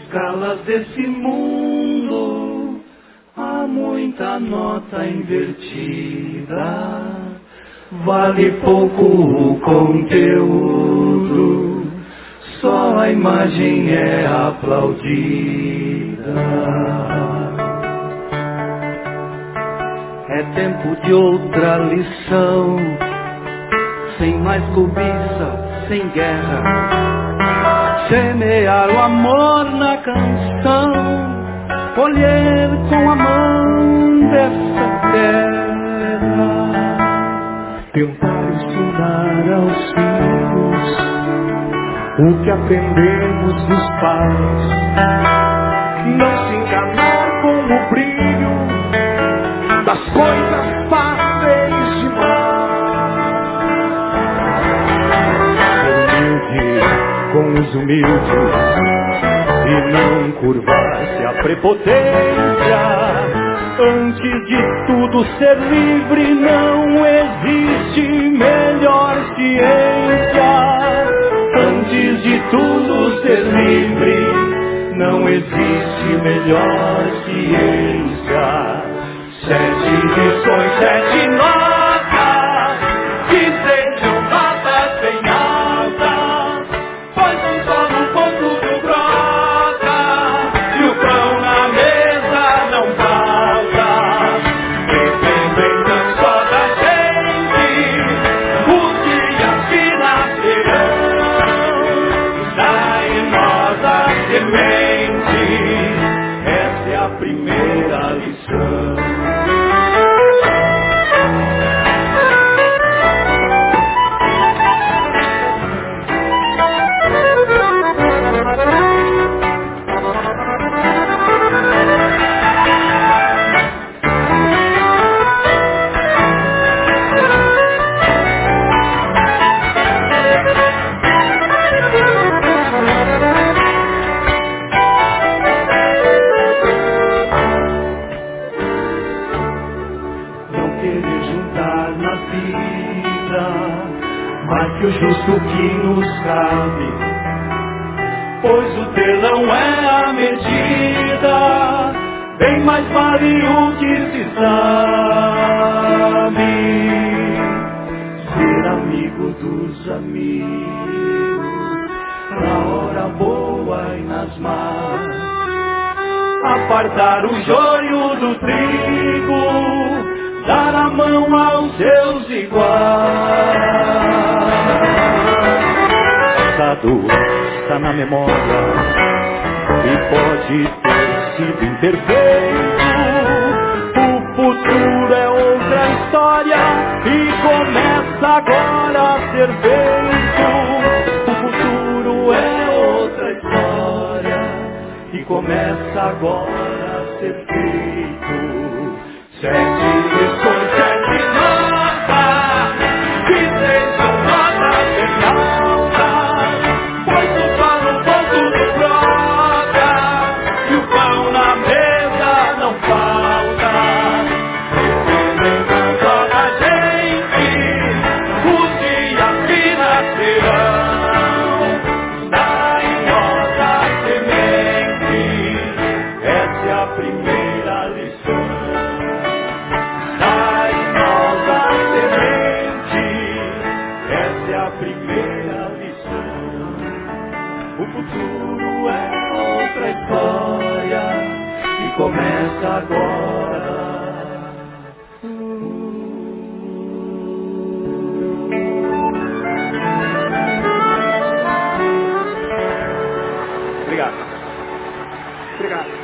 escalas desse mundo há muita nota invertida. Vale pouco o conteúdo, só a imagem é aplaudida. É tempo de outra lição, sem mais cobiça, sem guerra. Semear o amor na canção, colher com a mão dessa terra. Tentar ensinar aos filhos o que aprendemos dos pais. Não se enganar com o brilho das coisas fáceis demais. Humilde com os humildes e não curvar-se à prepotência. Antes de tudo ser livre, não existe melhor ciência. Antes de tudo ser livre, não existe melhor ciência. 7 lições, 7 notas, que sejam notas bem altas, pois um só no ponto do brota, e o pão na mesa não falta. Vivendo então só da gente, os dias que nascerão, está em nós a semente. Essa é a primeira lição. Que o justo que nos cabe, pois o telão é a medida, bem mais vale o que se sabe. Ser amigo dos amigos, na hora boa e nas más, apartar o joio do trigo, dar a mão aos seus iguais. Está na memória e pode ter sido imperfeito. O futuro é outra história e começa agora a ser feito. O futuro é outra história e começa agora a ser feito. 7 lições, 7 notas, que sejam notas bem altas, pois o pão no ponto do brota, e o pão na mesa não falta. Dependendo só da gente, os dias que nascerão, dá em nós a semente. Essa é a primeira lição. O futuro é outra história e começa agora. Obrigado. Obrigado.